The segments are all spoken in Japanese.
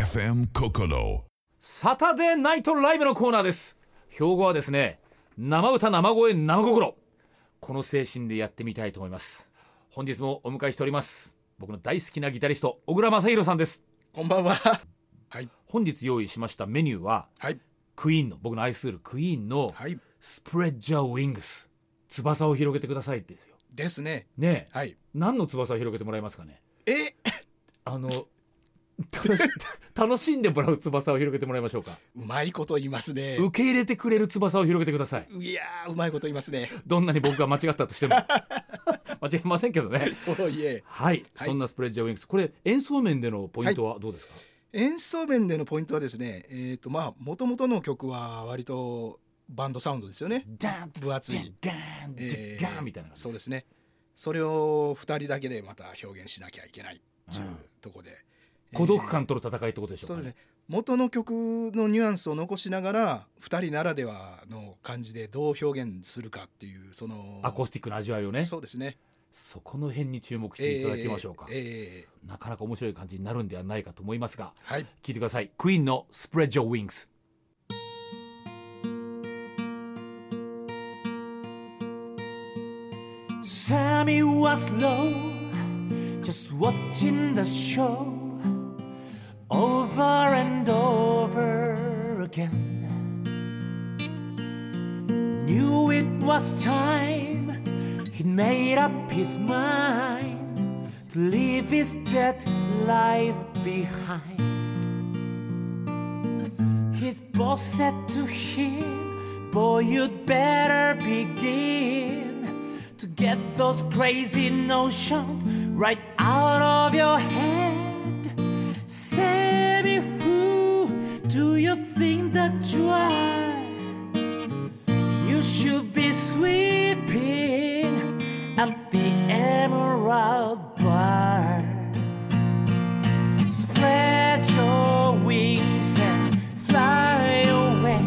FM Kokoro サタデーナイトライブのコーナーです。標語はですね、生歌生声生心、この精神でやってみたいと思います。本日もお迎えしております、僕の大好きなギタリスト小倉正弘さんです。 こんばんは。はい、 本日用意しましたメニューは、 はい、 クイーンの、僕の愛するクイーンの、 はい、 スプレッジャーウィングス、翼を広げてくださいってですよ。 ですね。 ねえ、 はい、 何の翼を広げてもらえますかね。楽しんでもらう翼を広げてもらいましょうか。 うまいこと言いますね。 受け入れてくれる翼を広げてください。 いやー、うまいこと言いますね。 どんなに僕が間違ったとしても間違いませんけどね。 おいえ。 はい、 はい、 そんなスプレッジャーウィングス、これ演奏面でのポイントはどうですか。 演奏面でのポイントはですね、もともとの曲は割とバンドサウンドですよね。分厚いガーンガーンみたいな感じ。 そうですね。それを2人だけでまた表現しなきゃいけないっていうところで、 孤独感との戦いってことでしょうかね。 そうですね。元の曲のニュアンスを残しながら2人ならではの感じでどう表現するかっていう、そのアコースティックな味わいをね。 そうですね。 そこの辺に注目していただきましょうか。なかなか面白い感じになるんではないかと思いますが、 はい、 聞いてください。クイーンのスプレッジャーウィングス。Sammy was low, just watching the show over and over again. Knew it was time, he'd made up his mind to leave his dead life behind. His boss said to him, boy, you'd better begin to get those crazy notions right out of your head. Sammy, who do you think that you are? You should be sweeping at the Emerald Bar. Spread your wings and fly away,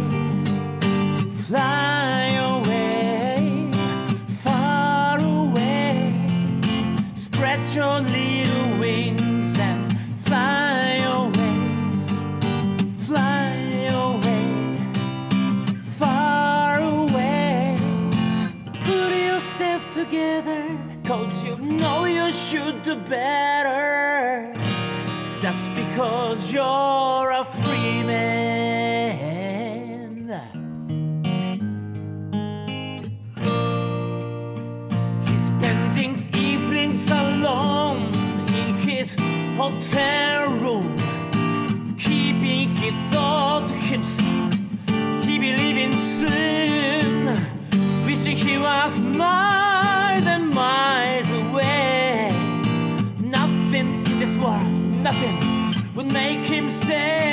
fly away, far away. Spread your little wings and fly away, fly away, far away. Put yourself together, 'cause you know you should do better. That's because you're a free man. He's spending evenings alone in his hotel room, keeping his thought to himself. He be leaving soon, wishing he was miles and miles away. Nothing in this world, nothing would make him stay.